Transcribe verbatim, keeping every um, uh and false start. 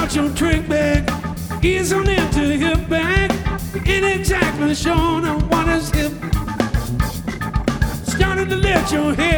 out your trick bag, ease on into your bag. Ain't exactly sure on what is hip. Starting to let your hair